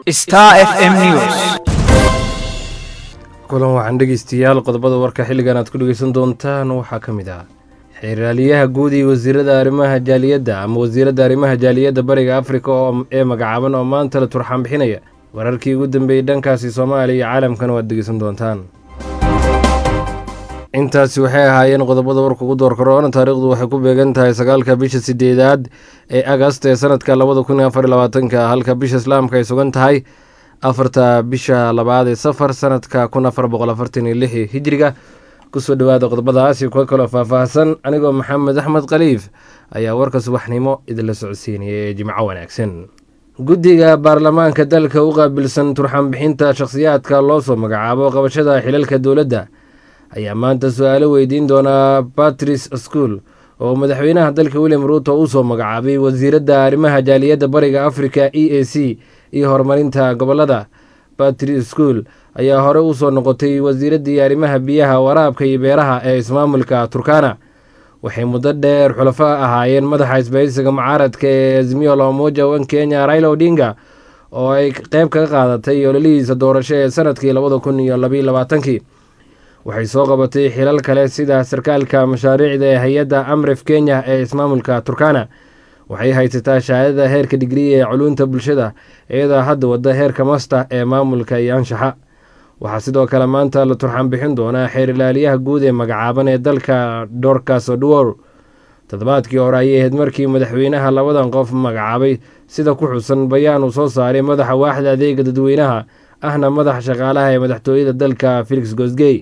Star FM News. kulan waxaan dhegeystayaal qodobada warka xilligan aad ku dhegeysan doontaan waxaa ka mid ah xiriiryaha guud iyo wasiirada arrimaha jaaliyadda ama wasiirada arrimaha jaaliyadda bariga Afrika ee magacaaban oo maanta la turxaan bixinaya wararkii ugu dambeeyay dhankaasi Soomaaliya iyo caalamkana waad dhegeysan doontaan. intaasi waxay ahaayeen qodobada warka ugu door korona. taariikhdu waxay ku beegan tahay 9 bisha 8 ee August ee sanadka 2024 halka bisha Islaamka ay sugan tahay 4 bisha 2 ee Safar sanadka 1446 Hijriga. kusoo dhawaada qodobadaas iyo kuwa kale faahfaahsan anigoo Maxamed Axmed Khaliif ayaa warka subaxnimo idin la socodsiinayay Jimco wanaagsan. guddiga baarlamaanka dalka u qaabilsan turxaan bixinta shakhsiyaadka loo soo magacaabo qabashada xilalka dowladda ayaa maanta su'aalo weydiin doona Patrice School oo madaxweynaha dalka William Ruto uu soo magacaabay wasiirada arrimaha jaaliyadda bariga Afrika EAC iyo horumarinta gobolada. Patrice School ayaa hore u soo noqotay wasiiradii arrimaha biyaha, waraabka iyo beeraha ee ismaamulka Turkana. waxay muddo dheer xulafo ahaayeen madaxa isbahaysiga mucaaradka ee Azimio la Umoja One Kenya Raila Odinga oo ay qayb ka qaadatay ololihiisa doorasho ee sanadkii 2022. waxay soo qabatay xilal kale sida sarkaalka mashaariicda ee hay'adda Amref Kenya ee ismaamulka Turkana. waxay haysataa shahaadada heerka digrii ee culuunta bulshada iyadoo hadda wada heerka master ee maamulka iyo anshaxa. waxaa sidoo kale maanta la turxaan bixin doonaa xiriiryaha guud ee magacaaban ee dalka Dorcas Oduor. toddobaadkii hore ayay ahayd markii madaxweynaha labadan qof magacaabay sida ku xusan bayaan uu soo saaray madaxa waaxda adeega dadweynaha ahna madaxa shaqaalaha ee madaxtooyada dalka Felix Gosgey.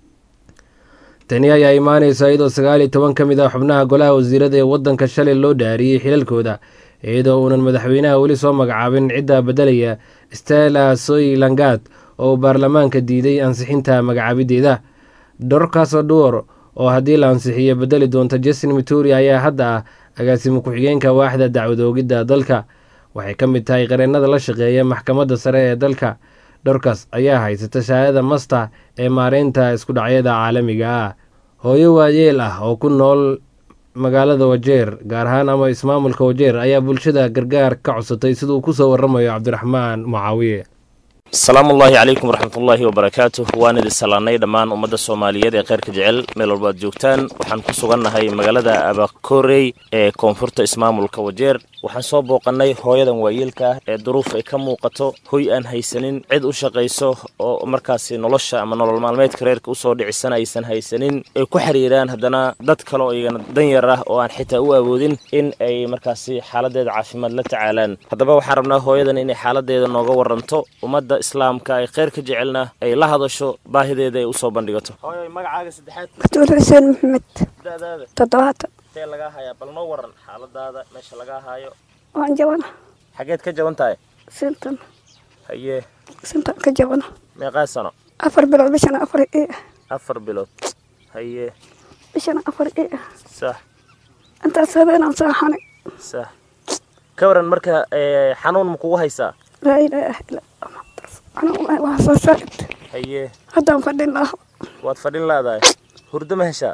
tani ayaa imaanaysa iyadoo 19 ka mid ah xubnaha golaha wasiirada ee wadanka shalay loo dhaariyay xilalkooda iyadoo uunan madaxweynaha weli soo magacaabin cidda bedelaya Stella Soy Langat oo baarlamaanka diiday ansixinta magacaabideeda. Dorcas Oduor oo haddii la ansixiyo bedeli doonta Justin Muturi ayaa hadda ah agaasimo ku-xigeenka waaxda dacwadoogidda dalka. waxay ka mid tahay qareennada la shaqeeya maxkamadda sare ee dalka. Dorcas ayaa haysata shahaadada master ee maareynta isku dhacyada caalamiga ah. hooyo waayeel ah oo ku nool magaalada Wajeer gaar ahaan ama ismaamulka Wajeer ayaa bulshada gargaar ka codsatay sidoo ku soo waramayo Cabdiraxmaan Mucaawiye. السلام الله عليكم ورحمة الله وبركاته. وانا دي سلاني دمان أمد الصومالية دي غير كجعل ميل الباد جوكتان وحان كسوغانا هاي مغالة أبا كوري كونفورت اسمام الكوجير وحان صوبو قناي هويدا ويلكا دروف كمو قطو هوي ان هايسانين عيد وشاقايسو مركاسي نولوشا اما نولو المعلومات كريرك وصو دي عسانا ايسان هايسانين كوحريران هدانا داد كالو ايغانا دنياره وان حيتا اوابودين ان اي مركاسي حالة ديد عافيماد لتعالان هدابا وحاربنا هويدا اني حالة ديد نوغا ورانتو ومدى إسلامك أي خير كجعلنا أي لحظة شو باهي دي وصوب بندقته. هاي مقعاق سدحات. كتور حسين محمد. دا. تضغط. تي لقاها يا بالنورن حالة دا ماشي لقاها يو. وان جوانا. حاجات كجوان تاي. سنتن. هيه. سنتن كجوانا. ميقا سنة. أفر بلوت بشنا أفر إيه. أفر بلوت. هيه. بشنا أفر إيه. صح. أنت سبين أم صاحني. صح. كورن مركا حنون مقوها يسا. لا إله إلا الله. أنا وحصلت. هيه. هذا مفدين الله. واتفدين الله داي. هرد مهشا.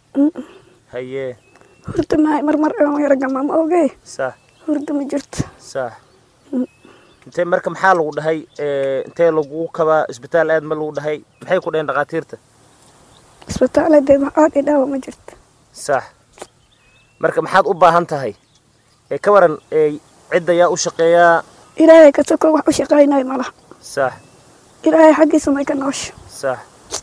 هيه. هرد ما مرمر يوم يرجع ما أوجي. صح. هرد مجرت. صح. انتي مركم حال لو دهي انتي لو كبا اسبيتال اد ما لو دهي maxay ku dheen dhaqaatiirta isbitaalada ma aad idaaw ma jirto sax marka maxaad u baahan tahay ka waran cid ayaa u shaqeeya ilaahay ka soo wax u shaqeynay malaha sax ilaahay xaqiisa ma ka noosh sax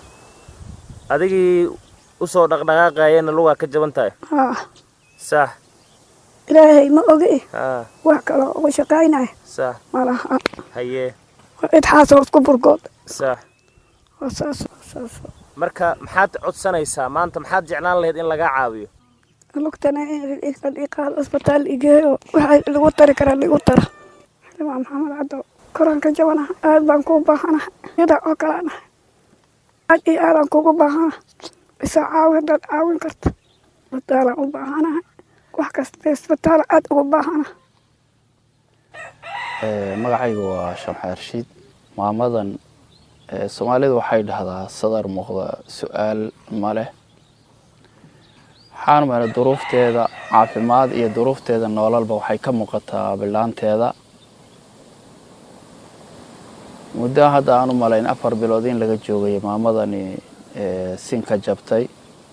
adigii u soo dhaqdhaqaaqayna luga ka jaban tahay sax ilaahay ma ogi wax kale oo shaqeynay صح malaha haye cid xaasoo ku burgood صح wasaas marka maxaad codsanaysaa maanta maxaad jeclaan lahayd in laga caawiyo lugtana iqaal isbitaal igeeyo waxa lagu tari karaa lagu tara waa maxamed cado koranka jabana aad baan ku baahanahay ida oo kalena aad aan kugu baahanahay isa caawin caawin karta isbitaal u baahanahay wax kasta isbitaal aad ugu baahanahay magacaygu waa Shamxaar Rashiid maamadan Soomaalidu waxay dhahdaa sadar muuqda su'aal ma leh waxaan maray duruufteeda caafimaad iyo duruufteeda nololba waxay ka muuqataa bilaanteeda muddo hadda aan u malayn 4 bilood in laga joogay maamadani sinka jabtay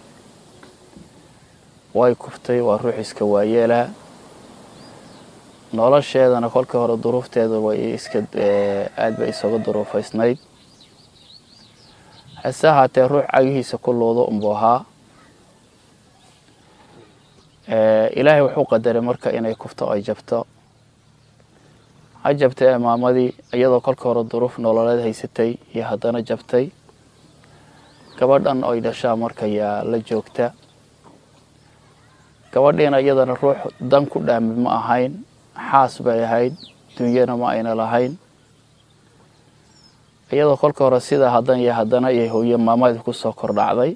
way kuftay waa ruux iska waayeela nolosheedana kolkii hore duruufteeda way iska aad bay isaga duruufaysnayd hase haatee ruux cagihiisa ku loodo unbuu ahaa ilaahay wuxuu qadaray marka inay kufto ay jabto ha jabtay maamadii iyadoo kolkii hore duruuf nololeed haysatay iyo haddana jabtay gabadhan oo dhashaa marka yaa la joogta gabadhiina iyadana ruux dan ku dhaamid ma ahayn xaas bay ahayd dunyana ma ayna lahayn iyadoo kolkii hore sida haddana iyo hooyo maamadii ku soo kordhacday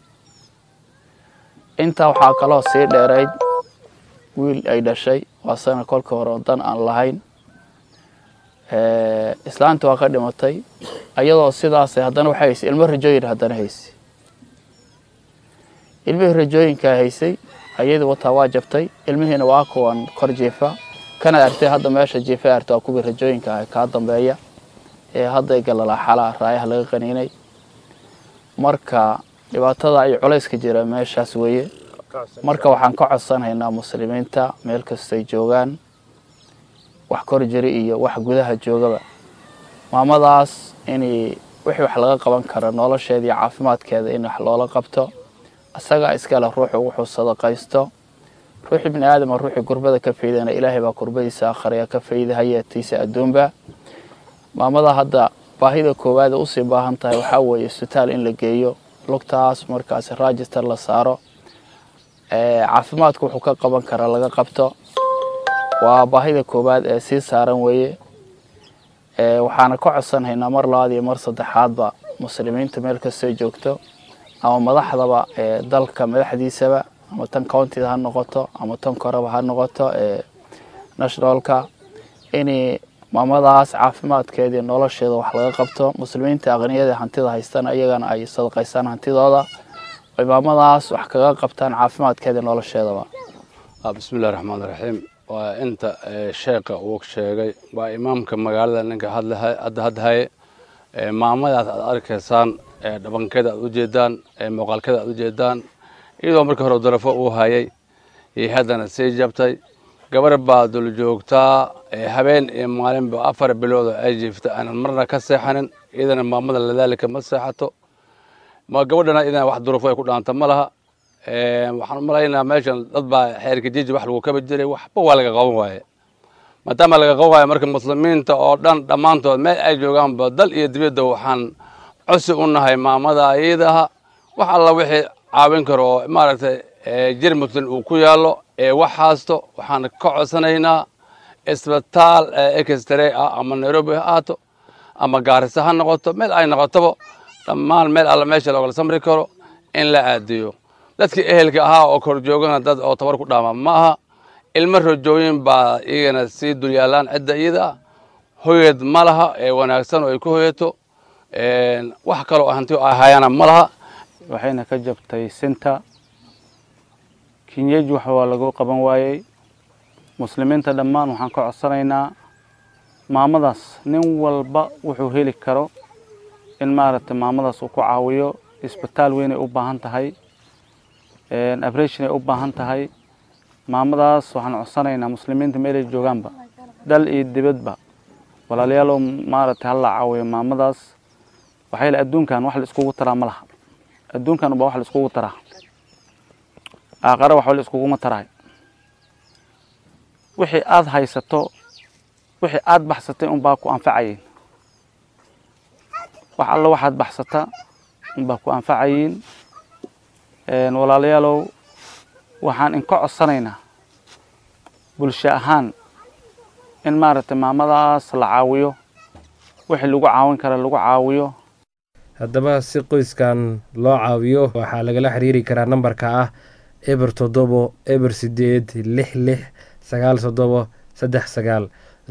intaa waxaa kaloo sii dheerayd wiil ay dhashay waa sana kolkii hore dan aan lahayn islaanta waa ka dhimatay iyadoo sidaas haddana waxay haysay ilmo rajooyin haddana haysay ilmihii rajooyinkaa haysay ayadii wataa waa jabtay ilmihiina waa kuwan kor jiifa kana artay hadda meesha jiifa arto kuwii rajooyinka ah ka dambeeya hadda galala xala raayaha laga qaniinay marka dhibaatada ay culayska jira meeshaas weeye marka waxaan ka codsanaynaa muslimiinta meel kasta ay joogaan wax kor jira iyo wax gudaha joogaba maamadaas inay wixii wax laga qaban karo nolosheeda iyo caafimaadkeeda in wax loola qabto asaga iska la ruux wuxuu sadaqaysto ruux ibn aadam ruuxi gurbada ka feedana ilaahay baa gurbadiisa akhriya ka feeday hayatiisa adduunba maamada hadda baahida koowaad u sii baahan tahay waxa weeye isbitaal in la geeyo lugtaas markaas register la saaro caafimaadku wuxuu ka qaban karaa laga qabto waa baahida koowaad ee sii saaran weeye waxaana ka codsanaynaa mar labaad iyo mar saddexaadba muslimiinta meel kasta joogto ama madaxdaba dalka madaxdiisaba ama tan county ha noqoto ama tan koraba ha noqoto nationalka inay maamadaas caafimaadkeeda nolosheeda wax laga qabto muslimiinta aqniyada hantida haystaan ayagana ay sadaqaysan hantidooda ay maamadaas wax kaga qabtaan caafimaadkeeda nolosheedaba bismillaahir rahmaanir rahiim waa inta sheekha uu sheegay waa imaamka magaalada ninka hadlahay maamadaas aad arkaysaan dhabankeeda aad u jeedaan muuqaalkeeda aad u jeedaan iyadoo markii hore darafo uu hayay iyo haddana sii jabtay gabar baa dul joogtaa habeen iyo maalinba 4 bilood ay jiifta aanan marna ka seexanin iyadana maamada ladaalika ma seexato ma gabadhana idan wax darafo ay ku dhaanta ma laha waxaan malaynaa meeshan dad baa xeerka jiji wax lagu kaba jiray waxba waa laga qaban waaye maadaama laga qaban waaye marka muslimiinta oo dhan dhammaantood meel ay joogaanba dal iyo dibadda waxaan cusub u nahay maamada ayadaha wax alla wixii caawin karo oo maaragtay jir muslim uu ku yaalo wax haasto waxaan ka codsanaynaa isbitaal extra ama Nairobi ha ahaato ama Gaarisa ha noqoto meel ay noqotoba dhammaan meel alla meesha looga samri karo in la aadiyo dadkii ehelka ahaa oo kor joogana dad oo tabar ku dhaama ma aha ilmo rajooyin baa iyagana sii dul yaalaan cidda iyada hooyad ma laha wanaagsan oo ay ku hooyato wax kale oo hanti ay hayana ma laha waxayna ka jabtay sinta kinyeej wax waa lagu qaban waayay muslimiinta dhammaan waxaan ka codsanaynaa maamadaas nin walba wuxuu heli karo in maaragtay maamadaas uu ku caawiyo isbitaal weyn ay u baahan tahay operation ay u baahan tahay maamadaas waxaan codsanaynaa muslimiinta meel ay joogaanba dal iyo dibadba walaalayaal maaragtay hal la caawiyo maamadaas waxay la adduunkan wax la iskugu taraa ma laha adduunkan waa wax la iskugu taraa aakhira wax la iskugu ma taray wixii aad haysato wixii aad baxsatay un baa ku anfacayeen wax alla waxaad baxsata un baa ku anfacayeen walaalayaalow waxaan in ka codsanaynaa bulsho ahaan in maaragtay maamadaas la caawiyo wixii lagu caawin kara lagu caawiyo haddaba si qoyskan loo caawiyo waxaa lagala xiriiri karaa nambarka ah eber 7 eber 8 6 6 9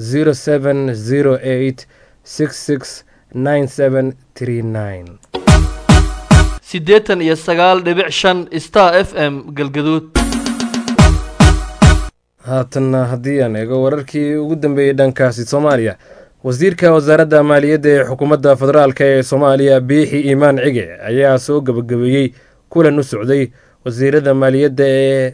0708 66 9739 89.5 Star FM Galgaduud. haatanna haddii aan eego wararkii ugu dambeeyey dhankaasi Soomaaliya wasiirka wasaaradda maaliyadda ee xukuumadda federaalka ee soomaaliya biixi iimaan cige ayaa soo gabagabeeyey kulan u socday wasiirada maaliyadda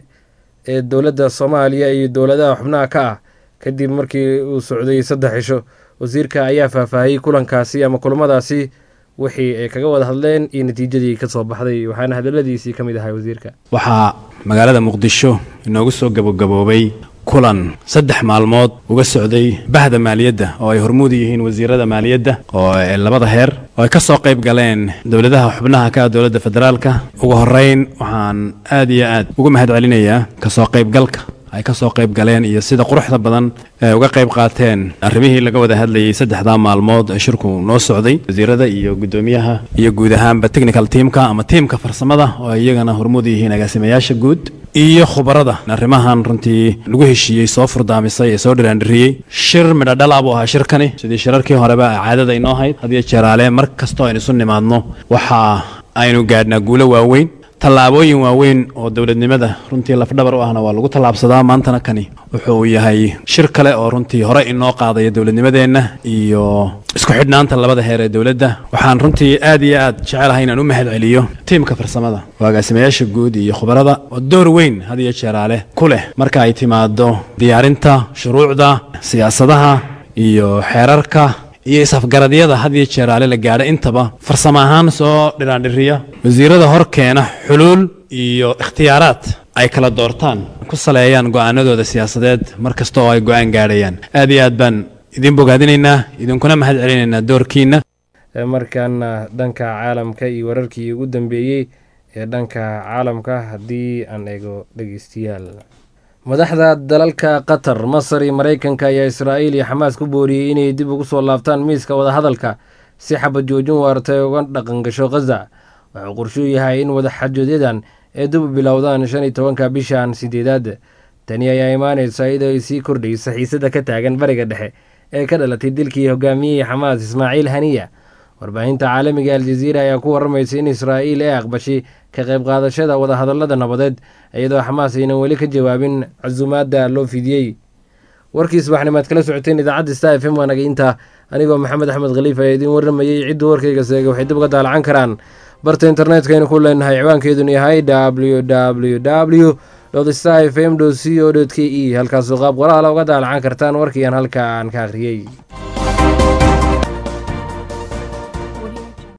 ee dowladda soomaaliya iyo dowladaha xubnaha ka ah kadib markii uu socday 3 cisho. wasiirka ayaa faahfaahiyey kulankaasi ama kulamadaasi wixii ay kaga wada hadleen iyo natiijadii ka soo baxday, waxaana hadaladiisii ka mid ahay wasiirka. waxaa magaalada muqdisho inoogu soo gabagaboobay kulan 3 maalmood uga socday bahda maaliyadda oo ay hormuud yihiin wasiirada maaliyadda oo labada heer oo ay ka soo qayb galeen dowladaha xubnaha ka dowladda federaalka. ugu horeyn waxaan aad iyo aad uga mahadcelinayaa ka soo qaybgalka ay ka soo qayb galeen iyo sida quruxda badan ee uga qayb qaateen arrimihii laga wada hadlayay 3 maalmood ee shirku noo socday wasiirada iyo gudoomiyaha iyo guud ahaanba technical teamka ama teamka farsamada oo iyagana hormuud yihiin agaasimayaasha guud iyo khubarada arrimahan runtii lagu heshiiyey soo furdaamisay ee soo dhiraandhiriyey. shir midho dhalaab u ahaa shirkani sidii shirarkii horeba caadada inoo hayd had iyo jeeraale mar kastoo aynu isu nimaadno waxa aynu gaadhnaa guulo waaweyn, tallaabooyin waaweyn oo dowladnimada runtii lafdhabar u ahna waa lagu tallaabsadaa. maantana kani wuxuu yahay shir kale oo runtii hore inoo qaadaya dowladnimadeenna iyo isku xidhnaanta labada heer ee dowladda. waxaan runtii aad iyo aad jecelahay inaan u mahadceliyo tiimka farsamada oo agaasimayaasha guud iyo khubarada oo door weyn had iyo jeeraale ku leh marka ay timaado diyaarinta shuruucda, siyaasadaha iyo xeerarka iyo isafgaradyada had iyo jeeraale la gaadha intaba farsamo ahaan soo dhiraandhiriya wasiirada hor keena xuluul iyo ikhtiyaaraad ay kala doortaan ku saleeyaan go'aanadooda siyaasadeed mar kasta oo ay go'aan gaadhayaan. aad iyo aad baan idin bogaadinaynaa idinkuna mahad celinaynaa doorkiina. markaana dhanka caalamka iyo wararkii ugu dambeeyey ee dhanka caalamka haddii aan eego dhegeystayaal, madaxda dalalka qatar, masar iyo maraykanka ayaa israa'iil iyo xamaas ku booriyey inay dib ugu soo laabtaan miiska wadahadalka si xabad joojin waarta ay uga dhaqan gasho khaza. wuxuu qorshuu yahay in wadaxaajoodyadan ay dib u bilowdaan 15 bishan 8. tani ayaa imaanaysa iyadoo ay sii kordhaysa xiisada ka taagan bariga dhexe ee ka dhalatay dilkii hogaamiyey xamaas ismaaciil haniya. warbaahinta caalamiga aljaziira ayaa ku waramaysay in israa'iil ay aqbashay ka qayb qaadashada wadahadallada nabadeed iyadoo xamaas aynan weli ka jawaabin casuumaadda loo fidiyey. warkii subaxnimaad kala socoteen idaacadda Star FM waa naga intaa. anigoo maxamed axmed khaliif ayaa idiin warramayey. cidduu warkayga seegay waxay dib uga daalacan karaan barta internetka aynu ku leenahay ciwaankeeduna yahay www.starfm.co.ke halkaasoo qaab qoraala uga daalacan kartaan warkii aan halka aan ka akhriyey.